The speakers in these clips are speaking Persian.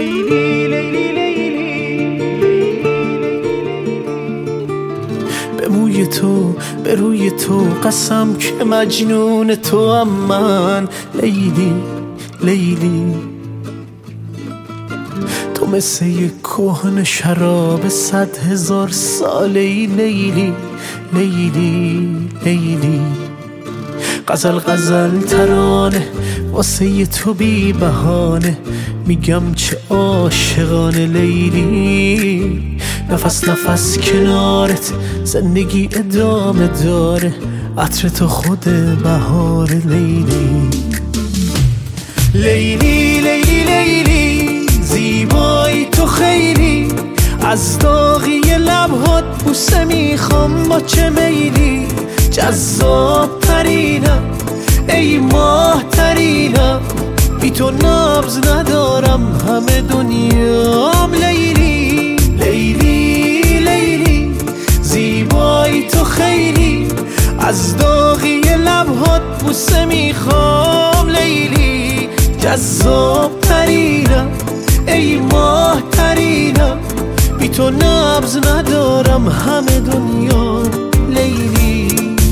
لیلی لیلی لیلی، به موی تو به روی تو قسم که مجنون تو هم من. لیلی لیلی، تو مثل یک کهنه شراب 100,000 ساله‌ای. لیلی لیلی لیلی، غزل غزل ترانه واسه تو بی بهانه، میگم چه عاشقانه. لیلی نفس نفس کنارت زندگی ادامه داره، عطر تو خود بهار. لیلی لیلی لیلی لیلی، زیبایی تو خیلی، از داغی لبهات بوسه میخوام با چه میلی. جذاب ترینم ای ماه ترینم، بی تو نبض ندارم همه دنیام. لیلی لیلی لیلی، زیبایی تو خیلی، از داغی لبهات بوسه میخوام. لیلی جذاب ترینم ای ماه ترینم، بی تو نبض ندارم همه دنیا. لیلی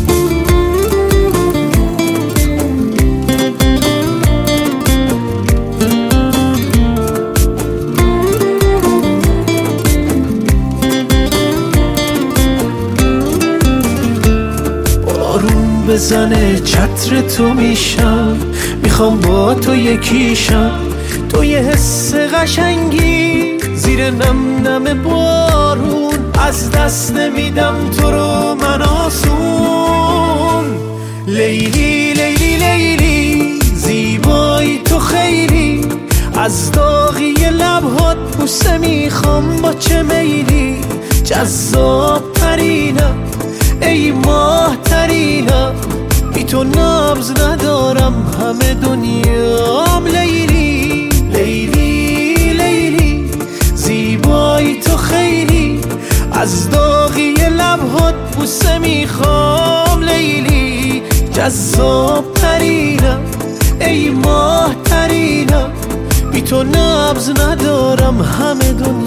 بارون بزنه چتر تو میشم، میخوام با تو یکیشم. تو یه حس قشنگی زیر نم نم بارون، از دست نمیدم تو رو من آسون. لیلی لیلی لیلی، زیبایی تو خیلی، از داغی لبهات بوسه میخوام با چه میلی. جذاب ترینم ای ماه ترینم، بی تو نبض ندارم همه دنیام. لیلی لیلی لیلی، زیبایی تو خیلی، از داغی لبهات بوسه میخوام. لیلی جذاب ترینم ای ماه ترینم، بی تو نبض ندارم همه دنیا.